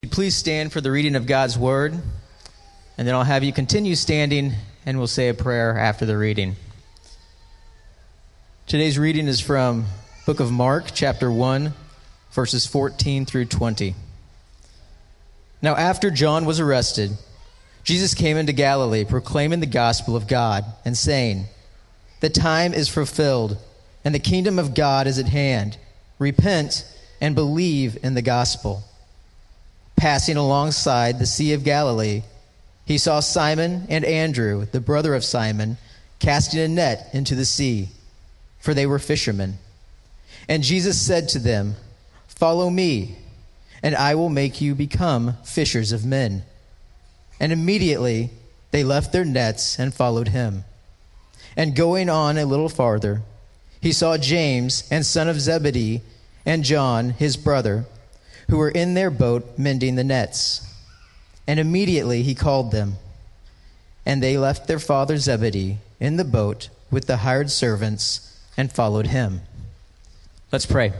Please stand for the reading of God's Word, and then I'll have you continue standing, and we'll say a prayer after the reading. Today's reading is from Book of Mark, chapter 1, verses 14 through 20. Now after John was arrested, Jesus came into Galilee, proclaiming the gospel of God, and saying, "The time is fulfilled, and the kingdom of God is at hand. Repent and believe in the gospel." Passing alongside the Sea of Galilee, he saw Simon and Andrew, the brother of Simon, casting a net into the sea, for they were fishermen. And Jesus said to them, "Follow me, and I will make you become fishers of men." And immediately they left their nets and followed him. And going on a little farther, he saw James and son of Zebedee and John, his brother, who were in their boat mending the nets. And immediately he called them. And they left their father Zebedee in the boat with the hired servants and followed him. Let's pray.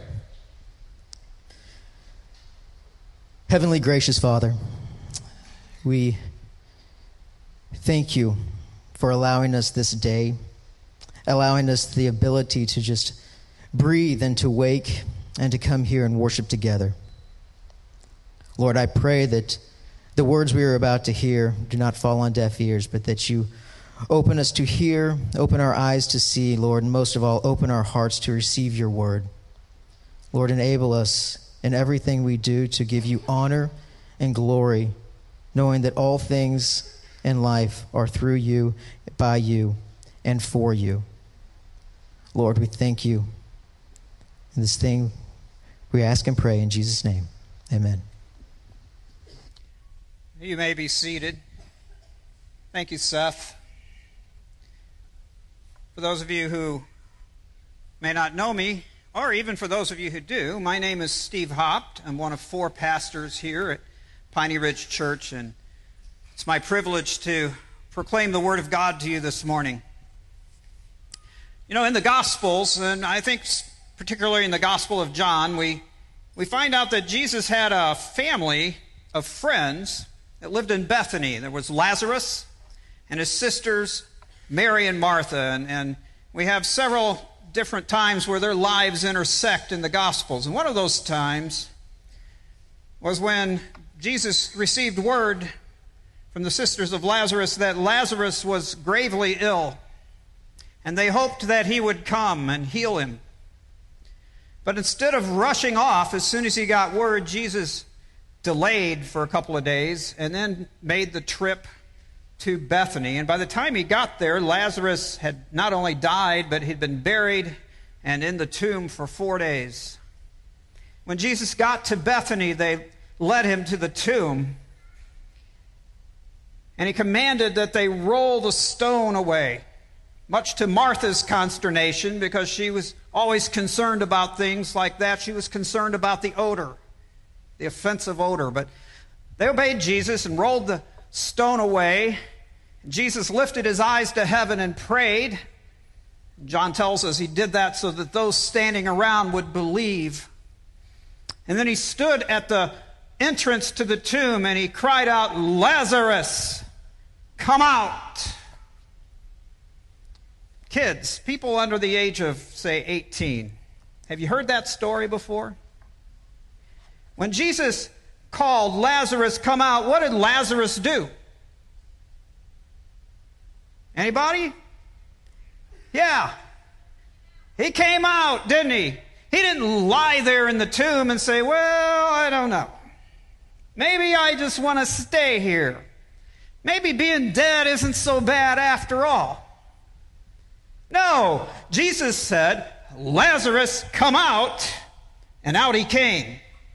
Heavenly gracious Father, we thank you for allowing us this day, allowing us the ability to just breathe and to wake and to come here and worship together. Lord, I pray that the words we are about to hear do not fall on deaf ears, but that you open us to hear, open our eyes to see, Lord, and most of all, open our hearts to receive your word. Lord, enable us in everything we do to give you honor and glory, knowing that all things in life are through you, by you, and for you. Lord, we thank you. And this thing we ask and pray in Jesus' name. Amen. You may be seated. Thank you, Seth. For those of you who may not know me, or even for those of you who do, my name is Steve Hopt. I'm one of 4 pastors here at Piney Ridge Church, and it's my privilege to proclaim the Word of God to you this morning. You know, in the Gospels, and I think particularly in the Gospel of John, we find out that Jesus had a family of friends that lived in Bethany. There was Lazarus and his sisters, Mary and Martha. And we have several different times where their lives intersect in the Gospels. And one of those times was when Jesus received word from the sisters of Lazarus that Lazarus was gravely ill. And they hoped that he would come and heal him. But instead of rushing off as soon as he got word, Jesus delayed for a couple of days and then made the trip to Bethany. And by the time he got there, Lazarus had not only died, but he'd been buried and in the tomb for 4 days. When Jesus got to Bethany, they led him to the tomb, and he commanded that they roll the stone away, much to Martha's consternation, because she was always concerned about things like that. She was concerned about the odor, the offensive odor. But they obeyed Jesus and rolled the stone away. Jesus lifted his eyes to heaven and prayed. John tells us he did that so that those standing around would believe. And then he stood at the entrance to the tomb and he cried out, "Lazarus, come out." Kids, people under the age of, say, 18, have you heard that story before? When Jesus called, "Lazarus, come out," what did Lazarus do? Anybody? Yeah. He came out, didn't he? He didn't lie there in the tomb and say, "Well, I don't know. Maybe I just want to stay here. Maybe being dead isn't so bad after all." No, Jesus said, "Lazarus, come out," and out he came.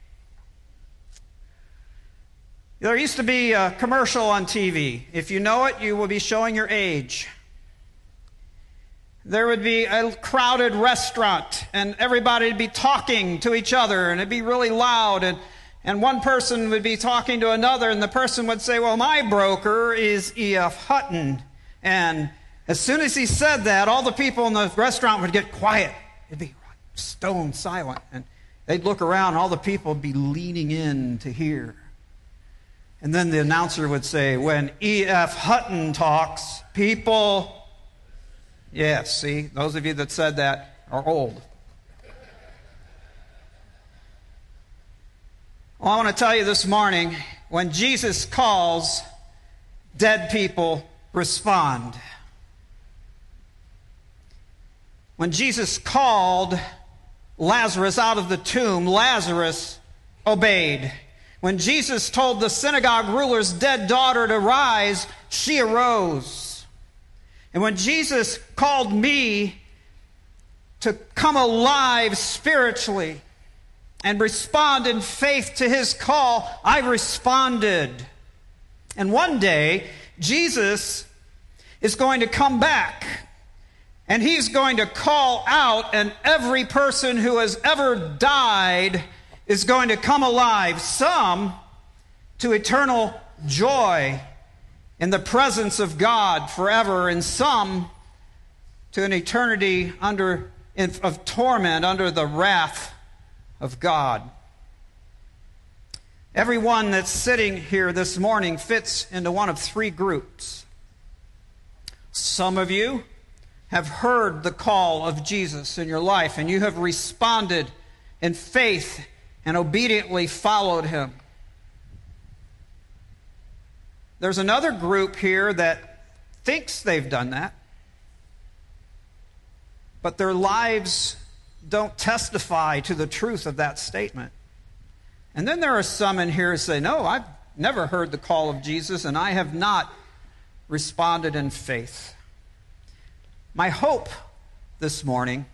There used to be a commercial on TV. If you know it, you will be showing your age. There would be a crowded restaurant, and everybody would be talking to each other, and it'd be really loud, and one person would be talking to another, and the person would say, "Well, my broker is E.F. Hutton." And as soon as he said that, all the people in the restaurant would get quiet. It'd be stone silent, and they'd look around, and all the people would be leaning in to hear. And then the announcer would say, when E.F. Hutton talks, people... Yes, see, those of you that said that are old. Well, I want to tell you this morning, when Jesus calls, dead people respond. When Jesus called Lazarus out of the tomb, Lazarus obeyed. When Jesus told the synagogue ruler's dead daughter to rise, she arose. And when Jesus called me to come alive spiritually and respond in faith to his call, I responded. And one day, Jesus is going to come back, and he's going to call out, and every person who has ever died is going to come alive, some to eternal joy in the presence of God forever, and some to an eternity of torment under the wrath of God. Everyone that's sitting here this morning fits into one of three groups. Some of you have heard the call of Jesus in your life, and you have responded in faith and obediently followed him. There's another group here that thinks they've done that, but their lives don't testify to the truth of that statement. And then there are some in here who say, no, I've never heard the call of Jesus, and I have not responded in faith. My hope this morning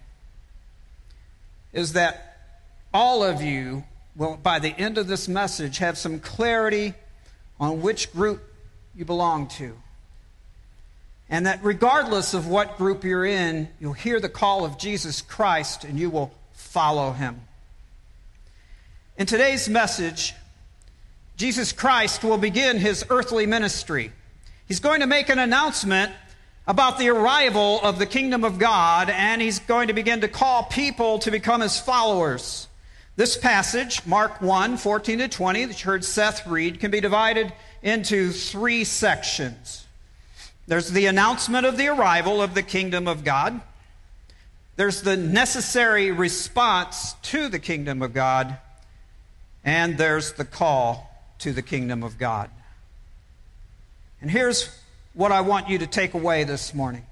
is that all of you will, by the end of this message, have some clarity on which group you belong to. And that regardless of what group you're in, you'll hear the call of Jesus Christ and you will follow him. In today's message, Jesus Christ will begin his earthly ministry. He's going to make an announcement about the arrival of the kingdom of God, and he's going to begin to call people to become his followers. This passage, Mark 1, 14 to 20, that you heard Seth read, can be divided into three sections. There's the announcement of the arrival of the kingdom of God. There's the necessary response to the kingdom of God. And there's the call to the kingdom of God. And here's what I want you to take away this morning.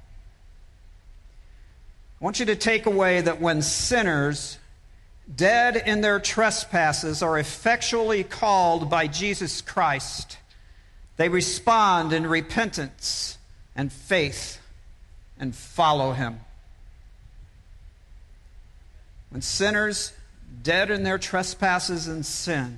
I want you to take away that when sinners, dead in their trespasses, are effectually called by Jesus Christ, they respond in repentance and faith and follow him. When sinners, dead in their trespasses and sins,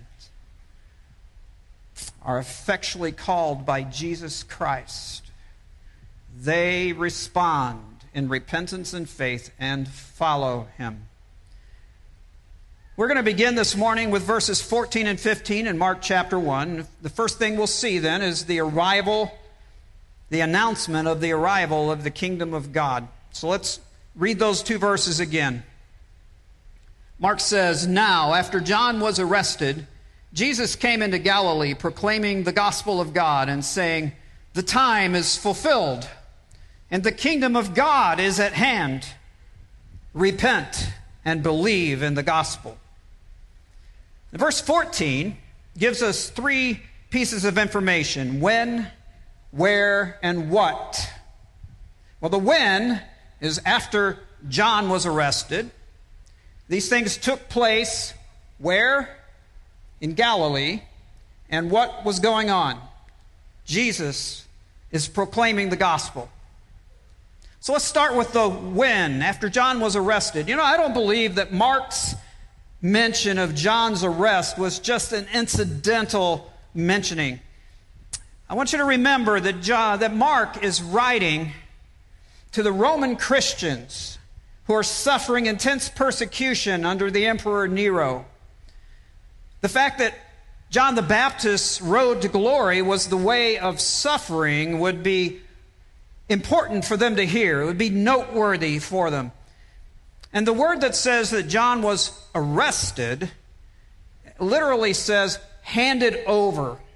are effectually called by Jesus Christ, they respond in repentance and faith and follow him. We're going to begin this morning with verses 14 and 15 in Mark chapter 1. The first thing we'll see then is the announcement of the arrival of the kingdom of God. So let's read those two verses again. Mark says, "Now, after John was arrested, Jesus came into Galilee proclaiming the gospel of God and saying, 'The time is fulfilled, and the kingdom of God is at hand. Repent and believe in the gospel.'" Verse 14 gives us three pieces of information: when, where, and what. Well, the when is after John was arrested. These things took place where? In Galilee. And what was going on? Jesus is proclaiming the gospel. So let's start with the when, after John was arrested. You know, I don't believe that Mark's mention of John's arrest was just an incidental mentioning. I want you to remember that Mark is writing to the Roman Christians who are suffering intense persecution under the Emperor Nero. The fact that John the Baptist's road to glory was the way of suffering would be important for them to hear. It would be noteworthy for them. And the word that says that John was arrested literally says handed over.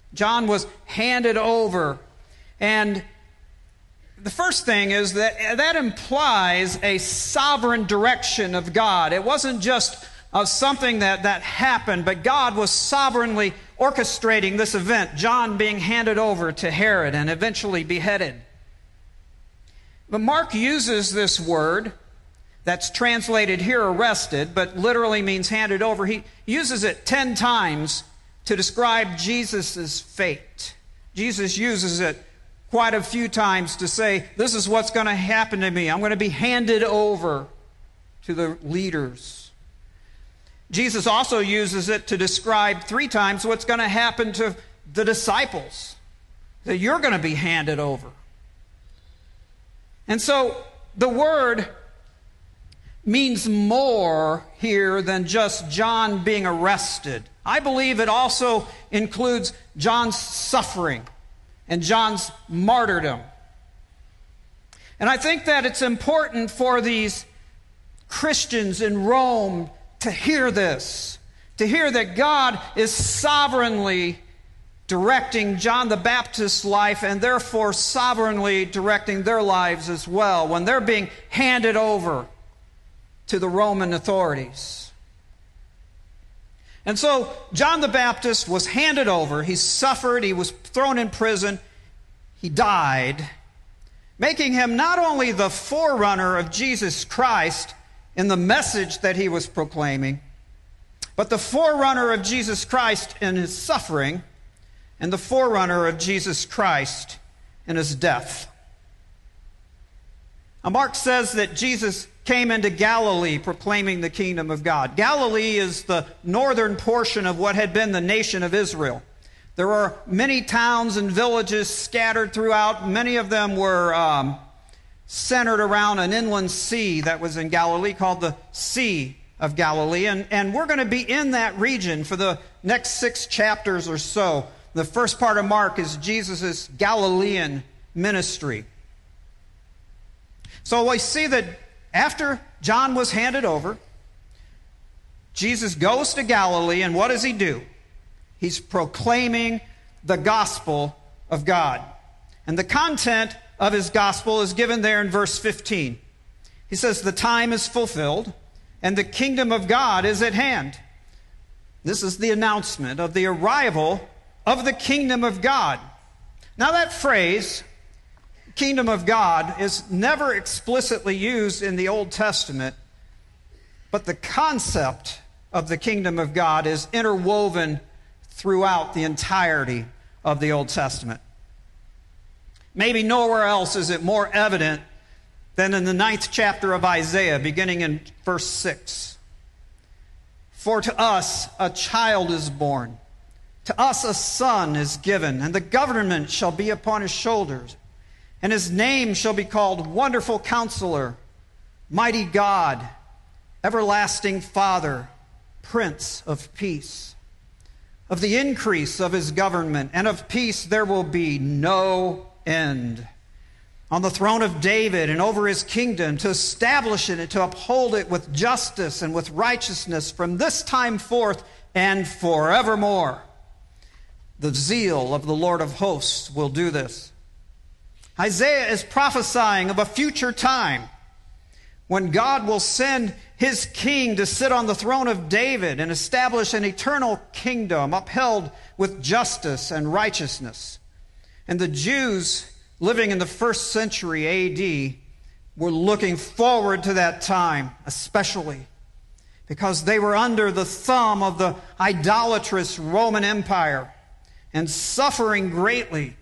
John was handed over. And the first thing is that implies a sovereign direction of God. It wasn't just something that happened, but God was sovereignly orchestrating this event, John being handed over to Herod and eventually beheaded. But Mark uses this word that's translated here arrested, but literally means handed over. He uses it 10 times to describe Jesus' fate. Jesus uses it quite a few times to say, this is what's going to happen to me. I'm going to be handed over to the leaders. Jesus also uses it to describe 3 times what's going to happen to the disciples, that you're going to be handed over. And so the word means more here than just John being arrested. I believe it also includes John's suffering and John's martyrdom. And I think that it's important for these Christians in Rome to hear this, to hear that God is sovereignly directing John the Baptist's life and therefore sovereignly directing their lives as well when they're being handed over to the Roman authorities. And so John the Baptist was handed over. He suffered. He was thrown in prison. He died, making him not only the forerunner of Jesus Christ in the message that he was proclaiming, but the forerunner of Jesus Christ in his suffering and the forerunner of Jesus Christ in his death. Now, Mark says that Jesus came into Galilee proclaiming the kingdom of God. Galilee is the northern portion of what had been the nation of Israel. There are many towns and villages scattered throughout. Many of them were centered around an inland sea that was in Galilee called the Sea of Galilee. And we're going to be in that region for the next 6 chapters or so. The first part of Mark is Jesus' Galilean ministry. So we see that after John was handed over, Jesus goes to Galilee, and what does he do? He's proclaiming the gospel of God. And the content of his gospel is given there in verse 15. He says, the time is fulfilled, and the kingdom of God is at hand. This is the announcement of the arrival of the kingdom of God. Now that phrase, kingdom of God, is never explicitly used in the Old Testament, but the concept of the kingdom of God is interwoven throughout the entirety of the Old Testament. Maybe nowhere else is it more evident than in the 9th chapter of Isaiah, beginning in verse 6. For to us a child is born, to us a son is given, and the government shall be upon his shoulders. And his name shall be called Wonderful Counselor, Mighty God, Everlasting Father, Prince of Peace. Of the increase of his government and of peace there will be no end. On the throne of David and over his kingdom, to establish it and to uphold it with justice and with righteousness from this time forth and forevermore. The zeal of the Lord of hosts will do this. Isaiah is prophesying of a future time when God will send his king to sit on the throne of David and establish an eternal kingdom upheld with justice and righteousness. And the Jews living in the 1st century A.D. were looking forward to that time, especially because they were under the thumb of the idolatrous Roman Empire and suffering greatly.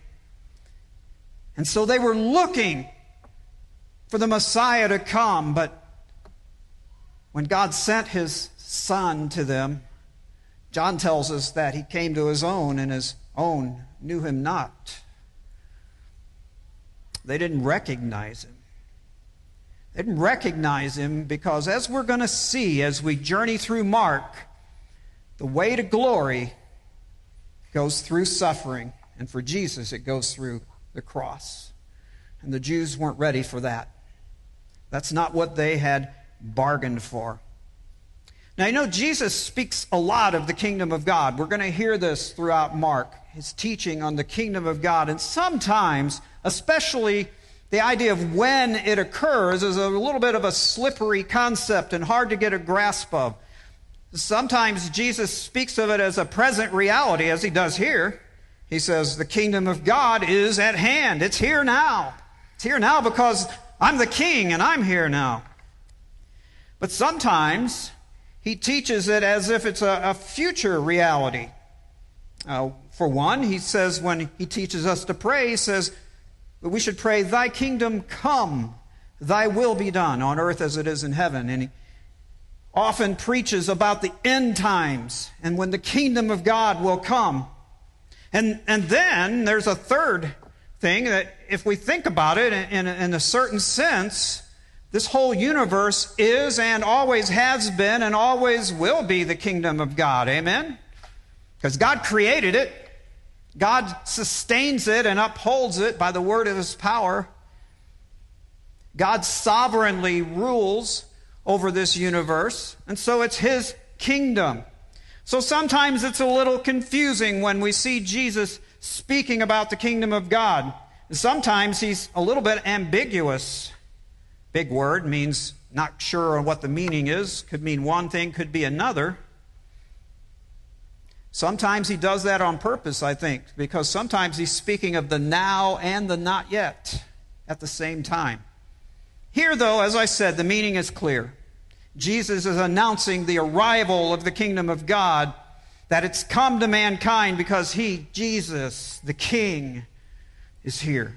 And so they were looking for the Messiah to come, but when God sent his Son to them, John tells us that he came to his own, and his own knew him not. They didn't recognize him. They didn't recognize him because, as we're going to see as we journey through Mark, the way to glory goes through suffering, and for Jesus it goes through the cross. And the Jews weren't ready for that. That's not what they had bargained for. Now, Jesus speaks a lot of the kingdom of God. We're going to hear this throughout Mark. his teaching on the kingdom of God. And sometimes, especially the idea of when it occurs, is a little bit of a slippery concept and hard to get a grasp of. Sometimes Jesus speaks of it as a present reality, as he does here. He says, the kingdom of God is at hand. It's here now. It's here now because I'm the king and I'm here now. But sometimes he teaches it as if it's a future reality. For one, he says when he teaches us to pray, he says that we should pray, thy kingdom come, thy will be done on earth as it is in heaven. And he often preaches about the end times and when the kingdom of God will come. And then there's a third thing that if we think about it in a certain sense, this whole universe is and always has been and always will be the kingdom of God. Amen? Because God created it. God sustains it and upholds it by the word of his power. God sovereignly rules over this universe, and so it's his kingdom. So sometimes it's a little confusing when we see Jesus speaking about the kingdom of God. And sometimes he's a little bit ambiguous. Big word, means not sure on what the meaning is. Could mean one thing, could be another. Sometimes he does that on purpose, I think, because sometimes he's speaking of the now and the not yet at the same time. Here, though, as I said, the meaning is clear. Jesus is announcing the arrival of the kingdom of God, that it's come to mankind because he, Jesus, the King, is here.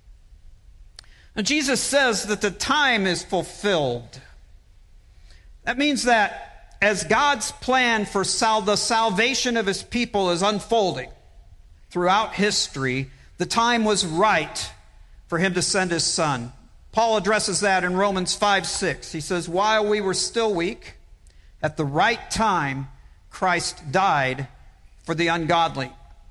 Now, Jesus says that the time is fulfilled. That means that as God's plan for the salvation of his people is unfolding throughout history, the time was right for him to send his Son. Paul addresses that in Romans 5:6. He says, while we were still weak, at the right time, Christ died for the ungodly.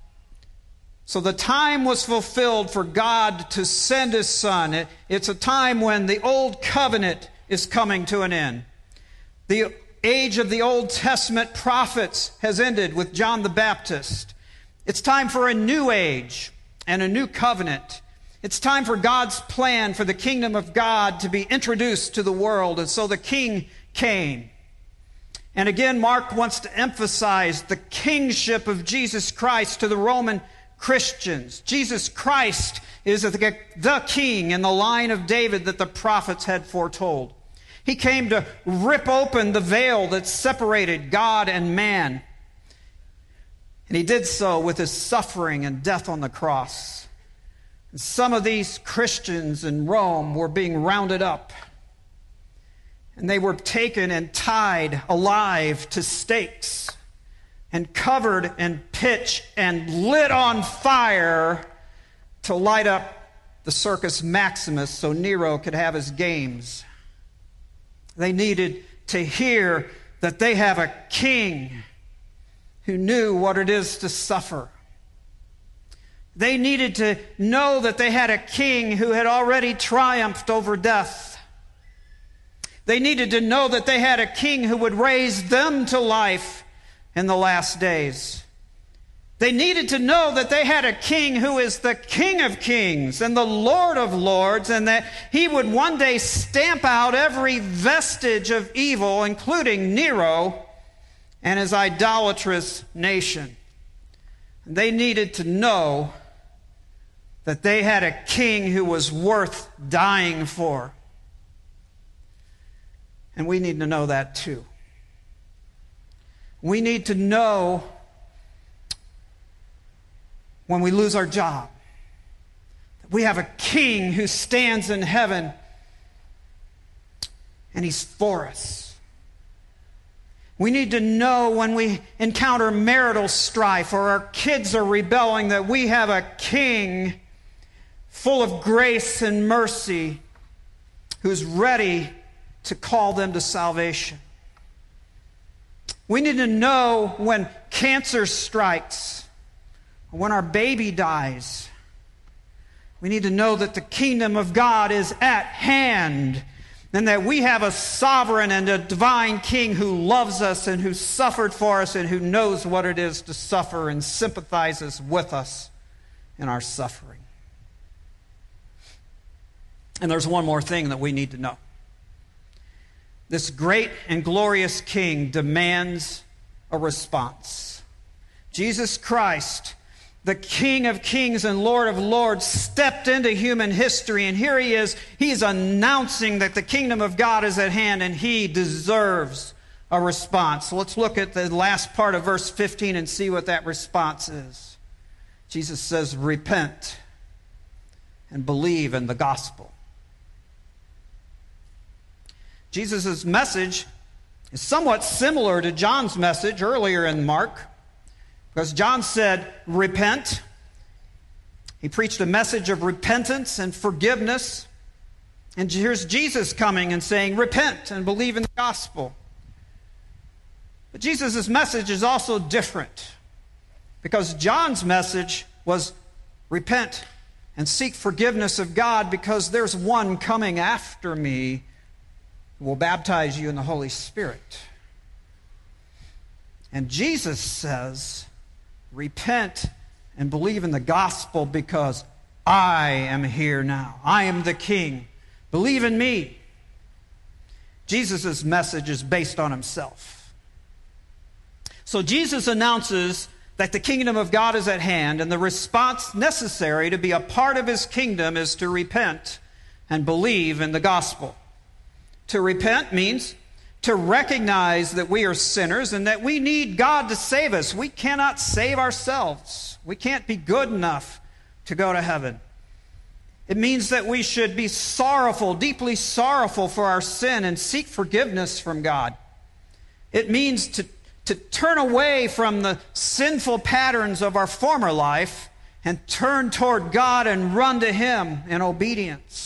So the time was fulfilled for God to send his Son. It's a time when the old covenant is coming to an end. The age of the Old Testament prophets has ended with John the Baptist. It's time for a new age and a new covenant. It's time for God's plan for the kingdom of God to be introduced to the world. And so the King came. And again, Mark wants to emphasize the kingship of Jesus Christ to the Roman Christians. Jesus Christ is the king in the line of David that the prophets had foretold. He came to rip open the veil that separated God and man. And he did so with his suffering and death on the cross. And some of these Christians in Rome were being rounded up. And they were taken and tied alive to stakes and covered in pitch and lit on fire to light up the Circus Maximus so Nero could have his games. They needed to hear that they have a king who knew what it is to suffer. They needed to know that they had a king who had already triumphed over death. They needed to know that they had a king who would raise them to life in the last days. They needed to know that they had a king who is the King of Kings and the Lord of Lords, and that he would one day stamp out every vestige of evil, including Nero and his idolatrous nation. And they needed to know that they had a king who was worth dying for. And we need to know that too. We need to know when we lose our job that we have a king who stands in heaven and he's for us. We need to know when we encounter marital strife or our kids are rebelling that we have a king full of grace and mercy who's ready to call them to salvation. We need to know when cancer strikes, when our baby dies. We need to know that the kingdom of God is at hand and that we have a sovereign and a divine King who loves us and who suffered for us and who knows what it is to suffer and sympathizes with us in our suffering. And there's one more thing that we need to know. This great and glorious King demands a response. Jesus Christ, the King of kings and Lord of lords, stepped into human history, and here he is. He's announcing that the kingdom of God is at hand, and he deserves a response. So let's look at the last part of verse 15 and see what that response is. Jesus says, repent and believe in the gospel. Jesus' message is somewhat similar to John's message earlier in Mark, because John said, repent. He preached a message of repentance and forgiveness. And here's Jesus coming and saying, repent and believe in the gospel. But Jesus' message is also different, because John's message was repent and seek forgiveness of God, because there's one coming after me who will baptize you in the Holy Spirit. And Jesus says, repent and believe in the gospel, because I am here now. I am the King. Believe in me. Jesus' message is based on himself. So Jesus announces that the kingdom of God is at hand, and the response necessary to be a part of his kingdom is to repent and believe in the gospel. To repent means to recognize that we are sinners and that we need God to save us. We cannot save ourselves. We can't be good enough to go to heaven. It means that we should be sorrowful, deeply sorrowful for our sin and seek forgiveness from God. It means to turn away from the sinful patterns of our former life and turn toward God and run to him in obedience.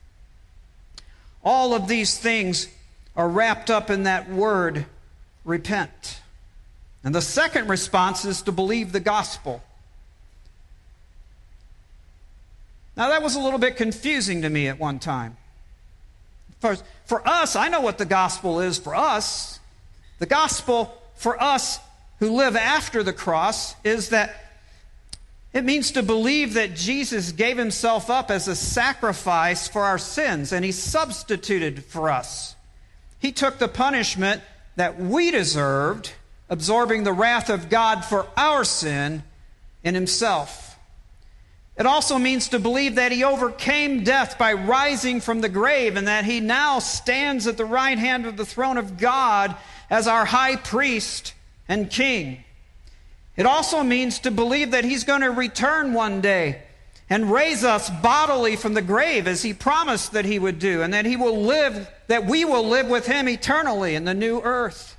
All of these things are wrapped up in that word, repent. And the second response is to believe the gospel. Now, that was a little bit confusing to me at one time. For us, I know what the gospel is for us. The gospel for us who live after the cross is that it means to believe that Jesus gave himself up as a sacrifice for our sins, and he substituted for us. He took the punishment that we deserved, absorbing the wrath of God for our sin in himself. It also means to believe that he overcame death by rising from the grave, and that he now stands at the right hand of the throne of God as our high priest and king. It also means to believe that he's going to return one day and raise us bodily from the grave, as he promised that he would do, and that we will live with him eternally in the new earth.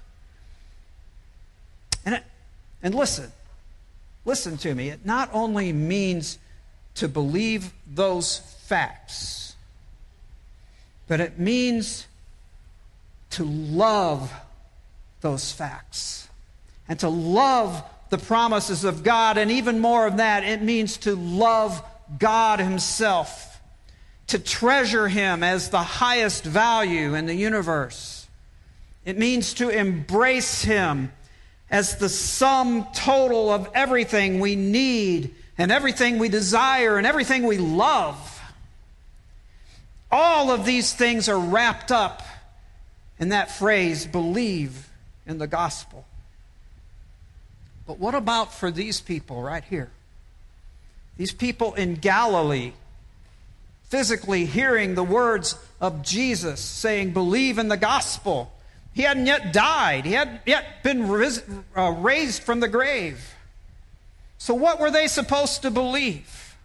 And listen to me. It not only means to believe those facts, but it means to love those facts and to love the promises of God, and even more of that, it means to love God himself, to treasure him as the highest value in the universe. It means to embrace him as the sum total of everything we need and everything we desire and everything we love. All of these things are wrapped up in that phrase, believe in the gospel. But what about for these people right here? These people in Galilee, physically hearing the words of Jesus saying, believe in the gospel. He hadn't yet died. He hadn't yet been raised from the grave. So what were they supposed to believe?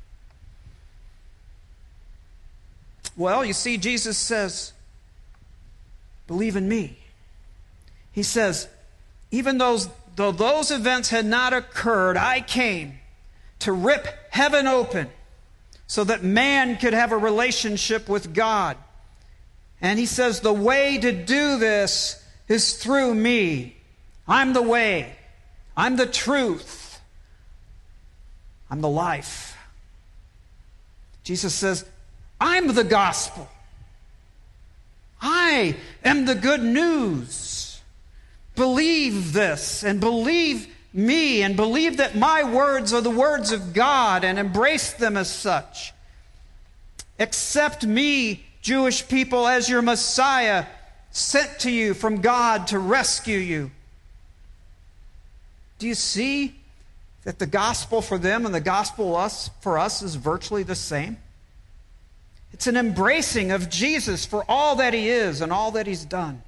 Well, you see, Jesus says, believe in me. He says, even though those events had not occurred, I came to rip heaven open so that man could have a relationship with God. And he says the way to do this is through me. I'm the way. I'm the truth. I'm the life. Jesus says, I'm the gospel. I am the good news. Believe this and believe me and believe that my words are the words of God and embrace them as such. Accept me, Jewish people, as your Messiah, sent to you from God to rescue you. Do you see that the gospel for them and the gospel for us is virtually the same? It's an embracing of Jesus for all that he is and all that he's done.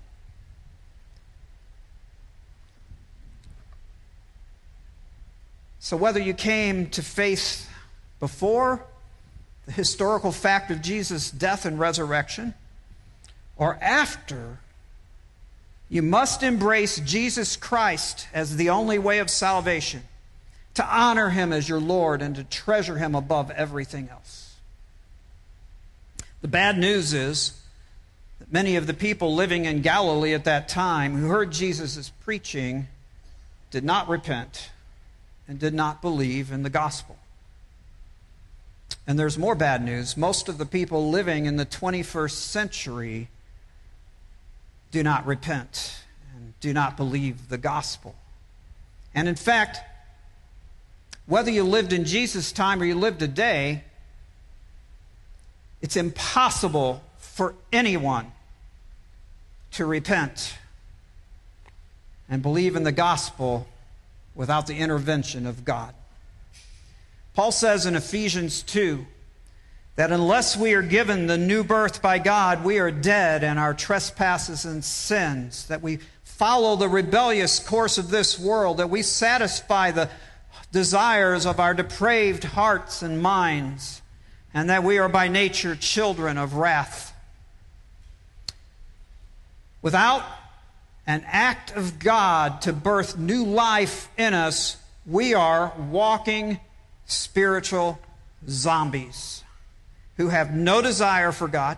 So whether you came to faith before the historical fact of Jesus' death and resurrection, or after, you must embrace Jesus Christ as the only way of salvation, to honor him as your Lord and to treasure him above everything else. The bad news is that many of the people living in Galilee at that time who heard Jesus' preaching did not repent and did not believe in the gospel. And there's more bad news. Most of the people living in the 21st century do not repent and do not believe the gospel. And in fact, whether you lived in Jesus' time or you live today, it's impossible for anyone to repent and believe in the gospel without the intervention of God. Paul says in Ephesians 2 that unless we are given the new birth by God, we are dead in our trespasses and sins, that we follow the rebellious course of this world, that we satisfy the desires of our depraved hearts and minds, and that we are by nature children of wrath. Without an act of God to birth new life in us, we are walking spiritual zombies who have no desire for God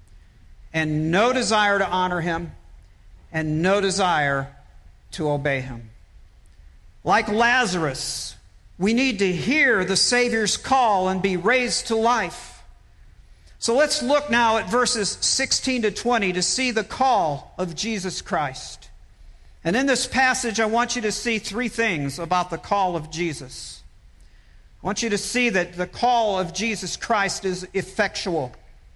and no desire to honor him and no desire to obey him. Like Lazarus, we need to hear the Savior's call and be raised to life. So let's look now at verses 16 to 20 to see the call of Jesus Christ. And in this passage, I want you to see three things about the call of Jesus. I want you to see that the call of Jesus Christ is effectual.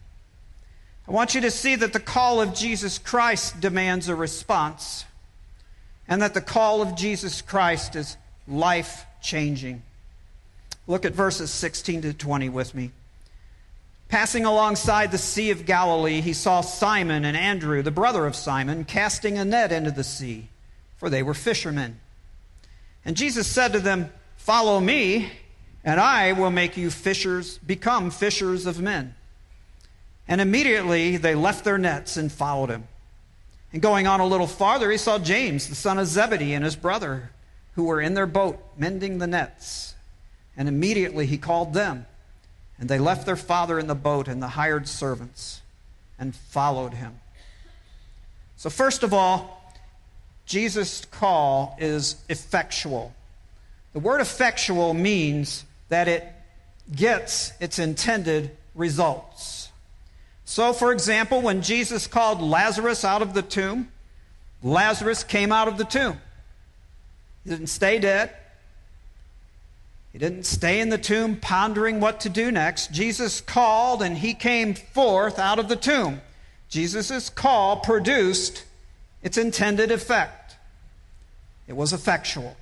I want you to see that the call of Jesus Christ demands a response, and that the call of Jesus Christ is life-changing. Look at verses 16 to 20 with me. Passing alongside the Sea of Galilee, he saw Simon and Andrew, the brother of Simon, casting a net into the sea, for they were fishermen. And Jesus said to them, "Follow me, and I will make you become fishers of men." And immediately they left their nets and followed him. And going on a little farther, he saw James, the son of Zebedee, and his brother, who were in their boat mending the nets. And immediately he called them. And they left their father in the boat and the hired servants and followed him. So first of all, Jesus' call is effectual. The word effectual means that it gets its intended results. So, for example, when Jesus called Lazarus out of the tomb, Lazarus came out of the tomb. He didn't stay dead. He didn't stay in the tomb pondering what to do next. Jesus called and he came forth out of the tomb. Jesus' call produced its intended effect. It was effectual.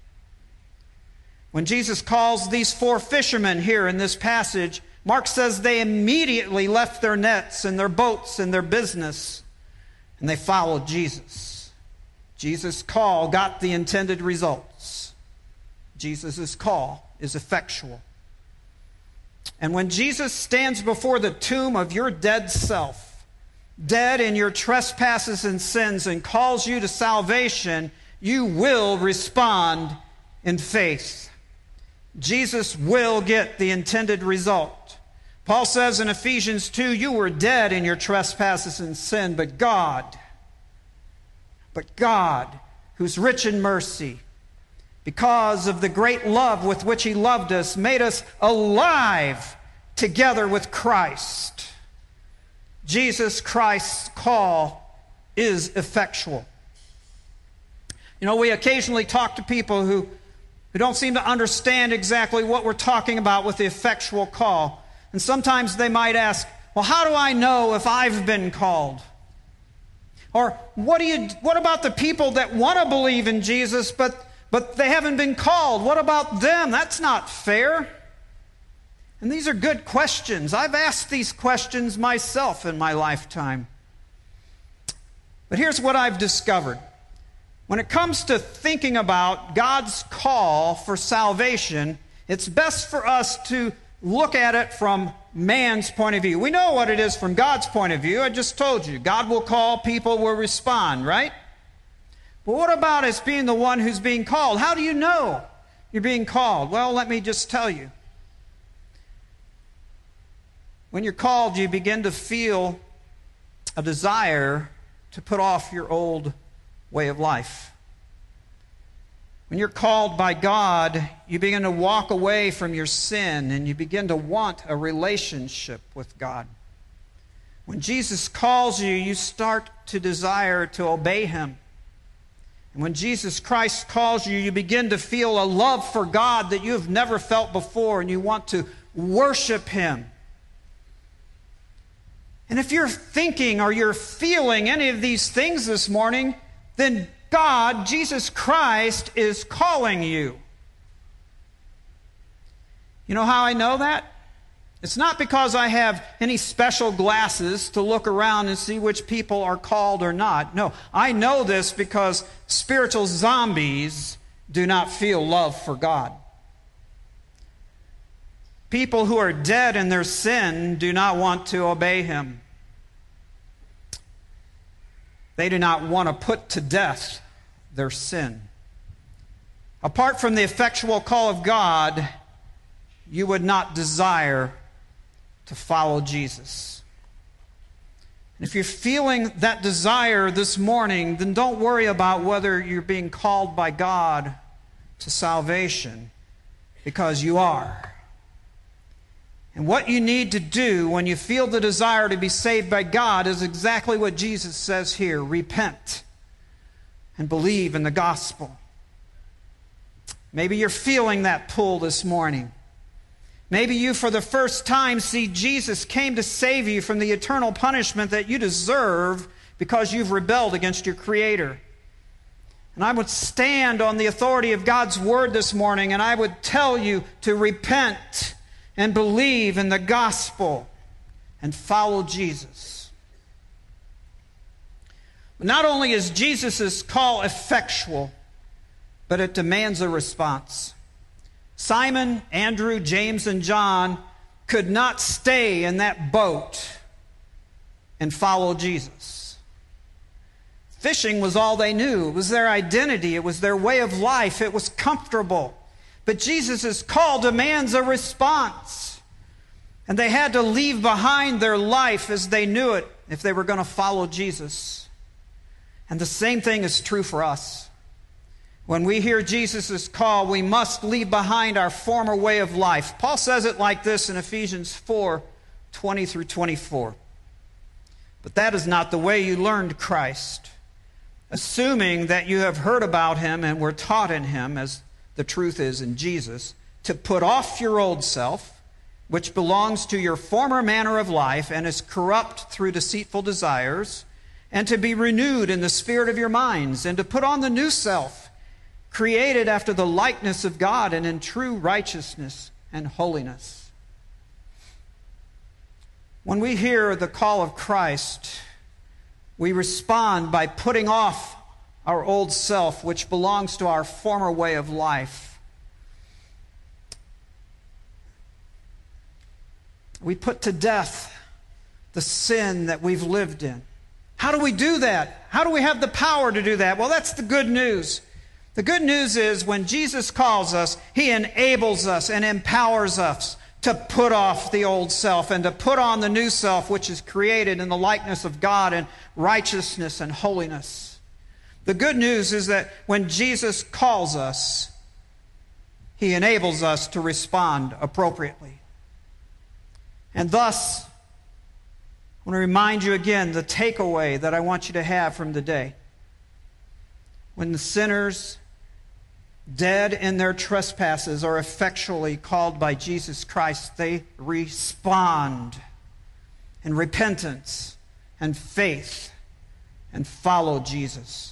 When Jesus calls these four fishermen here in this passage, Mark says they immediately left their nets and their boats and their business, and they followed Jesus. Jesus' call got the intended results. Jesus' call is effectual. And when Jesus stands before the tomb of your dead self, dead in your trespasses and sins, and calls you to salvation, you will respond in faith. Jesus will get the intended result. Paul says in Ephesians 2, you were dead in your trespasses and sin, but God, who's rich in mercy, because of the great love with which he loved us, made us alive together with Christ. Jesus Christ's call is effectual. You know, we occasionally talk to people who don't seem to understand exactly what we're talking about with the effectual call. And sometimes they might ask, well, how do I know if I've been called? Or what about the people that want to believe in Jesus, but they haven't been called? What about them? That's not fair. And these are good questions. I've asked these questions myself in my lifetime. But here's what I've discovered. When it comes to thinking about God's call for salvation, it's best for us to look at it from man's point of view. We know what it is from God's point of view. I just told you. God will call, people will respond, right? But what about us being the one who's being called? How do you know you're being called? Well, let me just tell you. When you're called, you begin to feel a desire to put off your old way of life. When you're called by God, you begin to walk away from your sin and you begin to want a relationship with God. When Jesus calls you, you start to desire to obey Him. And when Jesus Christ calls you, you begin to feel a love for God that you have never felt before, and you want to worship Him. And if you're thinking or you're feeling any of these things this morning, then God, Jesus Christ, is calling you. You know how I know that? It's not because I have any special glasses to look around and see which people are called or not. No, I know this because spiritual zombies do not feel love for God. People who are dead in their sin do not want to obey Him. They do not want to put to death their sin. Apart from the effectual call of God, you would not desire to follow Jesus. And if you're feeling that desire this morning, then don't worry about whether you're being called by God to salvation, because you are. And what you need to do when you feel the desire to be saved by God is exactly what Jesus says here. Repent and believe in the gospel. Maybe you're feeling that pull this morning. Maybe you, for the first time, see Jesus came to save you from the eternal punishment that you deserve because you've rebelled against your Creator. And I would stand on the authority of God's Word this morning, and I would tell you to repent and believe in the gospel and follow Jesus. Not only is Jesus' call effectual, but it demands a response. Simon, Andrew, James, and John could not stay in that boat and follow Jesus. Fishing was all they knew. It was their identity. It was their way of life. It was comfortable. But Jesus' call demands a response. And they had to leave behind their life as they knew it if they were going to follow Jesus. And the same thing is true for us. When we hear Jesus' call, we must leave behind our former way of life. Paul says it like this in Ephesians 4:20 through 24. But that is not the way you learned Christ, assuming that you have heard about Him and were taught in Him, as the truth is in Jesus, to put off your old self, which belongs to your former manner of life and is corrupt through deceitful desires, and to be renewed in the spirit of your minds, and to put on the new self, created after the likeness of God and in true righteousness and holiness. When we hear the call of Christ, we respond by putting off our old self, which belongs to our former way of life. We put to death the sin that we've lived in. How do we do that? How do we have the power to do that? Well, that's the good news. The good news is when Jesus calls us, He enables us and empowers us to put off the old self and to put on the new self, which is created in the likeness of God in righteousness and holiness. The good news is that when Jesus calls us, He enables us to respond appropriately. And thus, I want to remind you again the takeaway that I want you to have from the day. When the sinners, dead in their trespasses, are effectually called by Jesus Christ, they respond in repentance and faith and follow Jesus.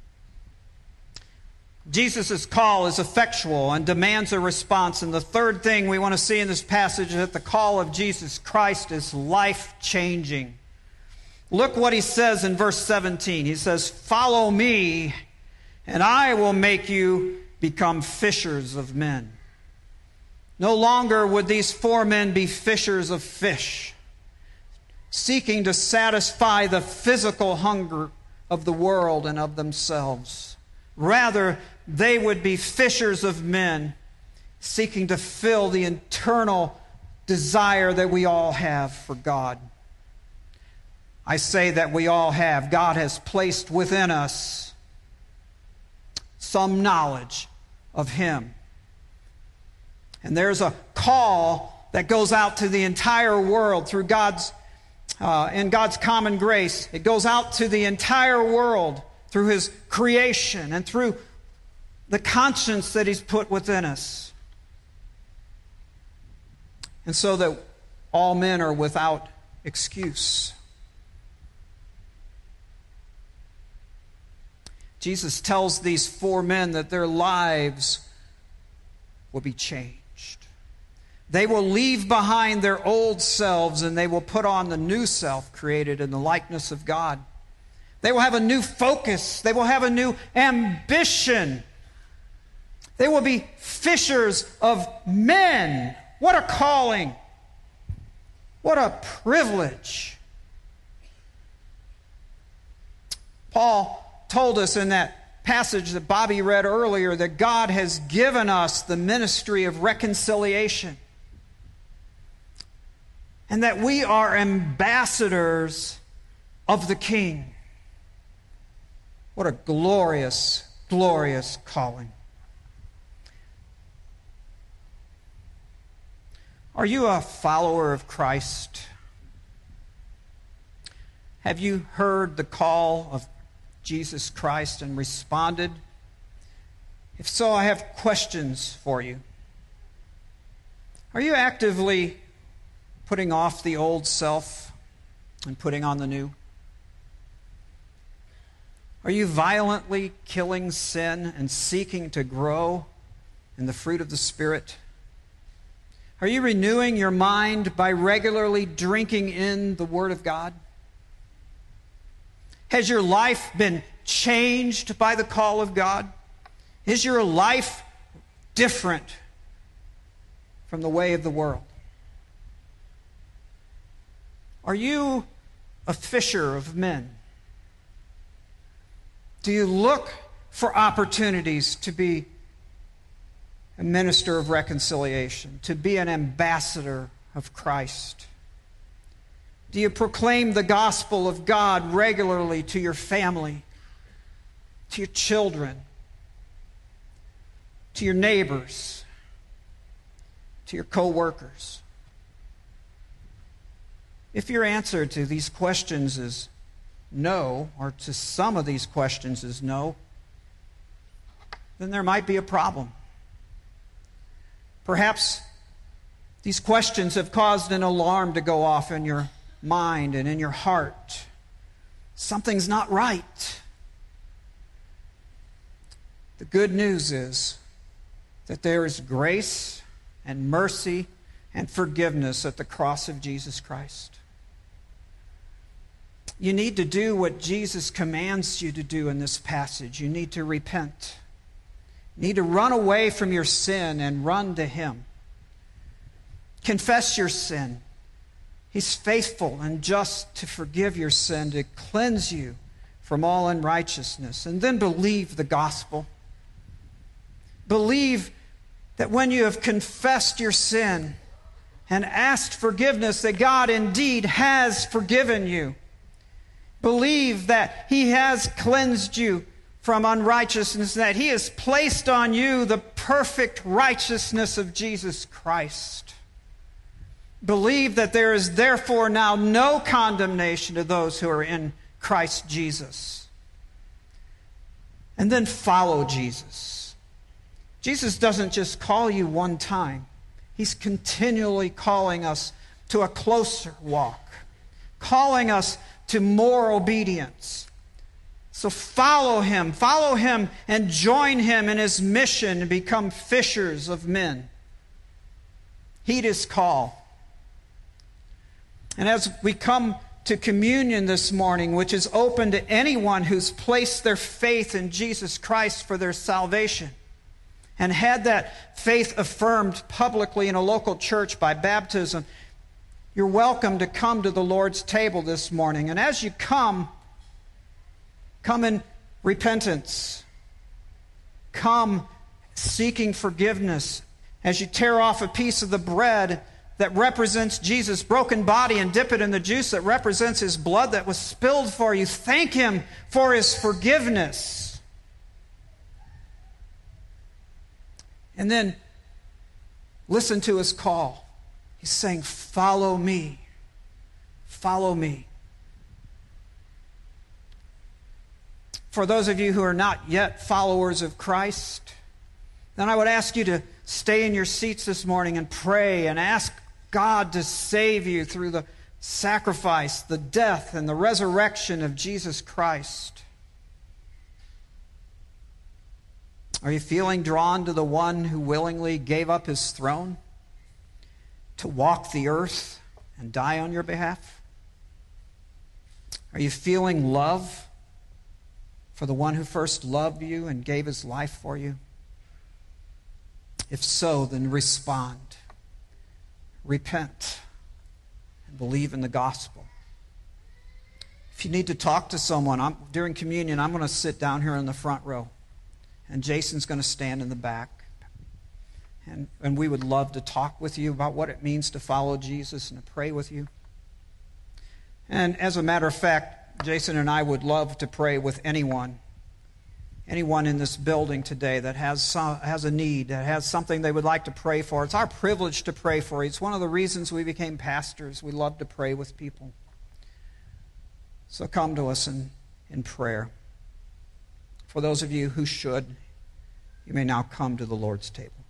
Jesus' call is effectual and demands a response. And the third thing we want to see in this passage is that the call of Jesus Christ is life-changing. Look what he says in verse 17. He says, "Follow me, and I will make you become fishers of men." No longer would these 4 men be fishers of fish, seeking to satisfy the physical hunger of the world and of themselves. Rather, they would be fishers of men, seeking to fill the internal desire that we all have for God. I say that we all have. God has placed within us some knowledge of Him. And there's a call that goes out to the entire world through in God's common grace. It goes out to the entire world through His creation and through the conscience that He's put within us. And so that all men are without excuse. Jesus tells these 4 men that their lives will be changed. They will leave behind their old selves and they will put on the new self created in the likeness of God. They will have a new focus. They will have a new ambition. They will be fishers of men. What a calling. What a privilege. Paul told us in that passage that Bobby read earlier that God has given us the ministry of reconciliation. And that we are ambassadors of the King. What a glorious, glorious calling. Are you a follower of Christ? Have you heard the call of Jesus Christ and responded? If so, I have questions for you. Are you actively putting off the old self and putting on the new? Are you violently killing sin and seeking to grow in the fruit of the Spirit? Are you renewing your mind by regularly drinking in the Word of God? Has your life been changed by the call of God? Is your life different from the way of the world? Are you a fisher of men? Do you look for opportunities to be a minister of reconciliation, to be an ambassador of Christ? Do you proclaim the gospel of God regularly to your family, to your children, to your neighbors, to your co-workers? If your answer to these questions is no, or to some of these questions is no, then there might be a problem. Perhaps these questions have caused an alarm to go off in your mind and in your heart. Something's not right. The good news is that there is grace and mercy and forgiveness at the cross of Jesus Christ. You need to do what Jesus commands you to do in this passage. You need to repent. You need to run away from your sin and run to Him. Confess your sin. He's faithful and just to forgive your sin, to cleanse you from all unrighteousness. And then believe the gospel. Believe that when you have confessed your sin and asked forgiveness, that God indeed has forgiven you. Believe that He has cleansed you from unrighteousness, that He has placed on you the perfect righteousness of Jesus Christ. believe that there is therefore now no condemnation to those who are in Christ Jesus. And then follow Jesus. Jesus doesn't just call you one time. He's continually calling us to a closer walk, calling us to more obedience. So follow him and join him in his mission to become fishers of men. Heed his call. And as we come to communion this morning, which is open to anyone who's placed their faith in Jesus Christ for their salvation and had that faith affirmed publicly in a local church by baptism, you're welcome to come to the Lord's table this morning. And as you come in repentance. Come seeking forgiveness. As you tear off a piece of the bread that represents Jesus' broken body and dip it in the juice that represents his blood that was spilled for you, thank him for his forgiveness. And then listen to his call. He's saying, follow me. Follow me. For those of you who are not yet followers of Christ, then I would ask you to stay in your seats this morning and pray and ask God to save you through the sacrifice, the death, and the resurrection of Jesus Christ. Are you feeling drawn to the one who willingly gave up his throne to walk the earth and die on your behalf? Are you feeling love for the one who first loved you and gave his life for you? If so, then respond. Repent and believe in the gospel. If you need to talk to someone, during communion, I'm going to sit down here in the front row, and Jason's going to stand in the back. And we would love to talk with you about what it means to follow Jesus and to pray with you. And as a matter of fact, Jason and I would love to pray with anyone in this building today that has a need, that has something they would like to pray for. It's our privilege to pray for you. It's one of the reasons we became pastors. We love to pray with people. So come to us in prayer. For those of you who should, you may now come to the Lord's table.